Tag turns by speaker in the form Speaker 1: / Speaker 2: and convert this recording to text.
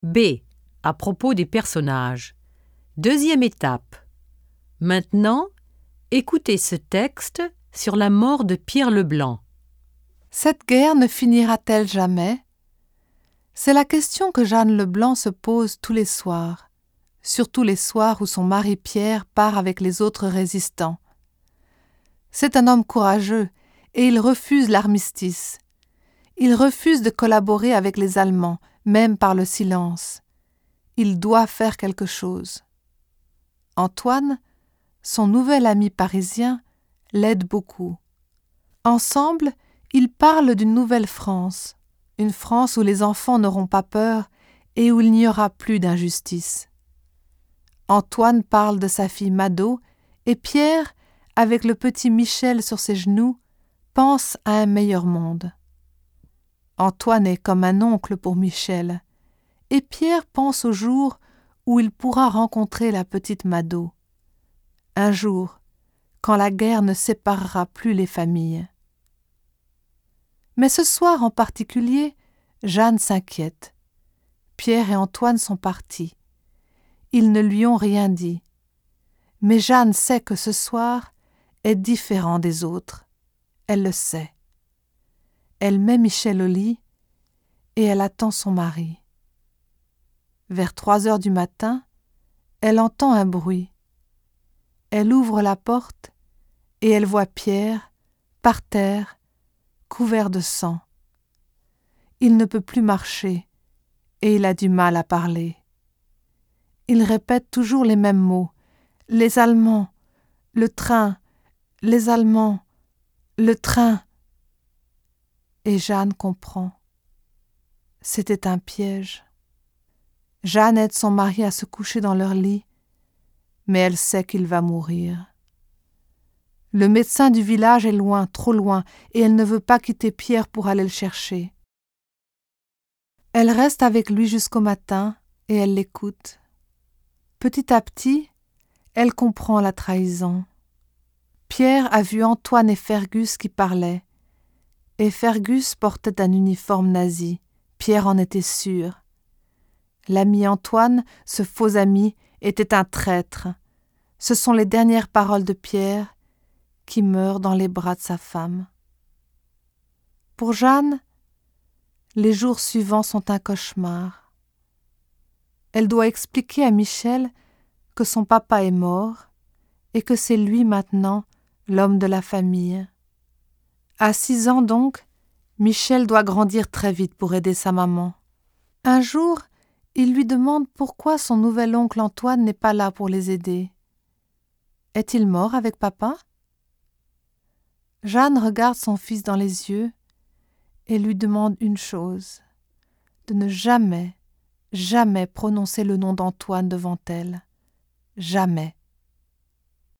Speaker 1: B. À propos des personnages. Deuxième étape. Maintenant, écoutez ce texte sur la mort de Pierre Leblanc.
Speaker 2: Cette guerre ne finira-t-elle jamais? C'est la question que Jeanne Leblanc se pose tous les soirs, surtout les soirs où son mari Pierre part avec les autres résistants. C'est un homme courageux et il refuse l'armistice. Il refuse de collaborer avec les Allemands, même par le silence. Il doit faire quelque chose. Antoine, son nouvel ami parisien, l'aide beaucoup. Ensemble, ils parlent d'une nouvelle France, une France où les enfants n'auront pas peur et où il n'y aura plus d'injustice. Antoine parle de sa fille Mado et Pierre, avec le petit Michel sur ses genoux, pense à un meilleur monde. Antoine est comme un oncle pour Michel, et Pierre pense au jour où il pourra rencontrer la petite Mado. Un jour, quand la guerre ne séparera plus les familles. Mais ce soir en particulier, Jeanne s'inquiète. Pierre et Antoine sont partis. Ils ne lui ont rien dit. Mais Jeanne sait que ce soir est différent des autres. Elle le sait. Elle met Michel au lit et elle attend son mari. Vers 3 heures du matin, elle entend un bruit. Elle ouvre la porte et elle voit Pierre, par terre, couvert de sang. Il ne peut plus marcher et il a du mal à parler. Il répète toujours les mêmes mots. Les Allemands, le train, les Allemands, le train. Et Jeanne comprend. C'était un piège. Jeanne aide son mari à se coucher dans leur lit, mais elle sait qu'il va mourir. Le médecin du village est loin, trop loin, et elle ne veut pas quitter Pierre pour aller le chercher. Elle reste avec lui jusqu'au matin et elle l'écoute. Petit à petit, elle comprend la trahison. Pierre a vu Antoine et Fergus qui parlaient, et Fergus portait un uniforme nazi. Pierre en était sûr. L'ami Antoine, ce faux ami, était un traître. Ce sont les dernières paroles de Pierre qui meurt dans les bras de sa femme. Pour Jeanne, les jours suivants sont un cauchemar. Elle doit expliquer à Michel que son papa est mort et que c'est lui maintenant l'homme de la famille. À 6 ans donc, Michel doit grandir très vite pour aider sa maman. Un jour, il lui demande pourquoi son nouvel oncle Antoine n'est pas là pour les aider. Est-il mort avec papa? Jeanne regarde son fils dans les yeux et lui demande une chose, de ne jamais, jamais prononcer le nom d'Antoine devant elle. Jamais.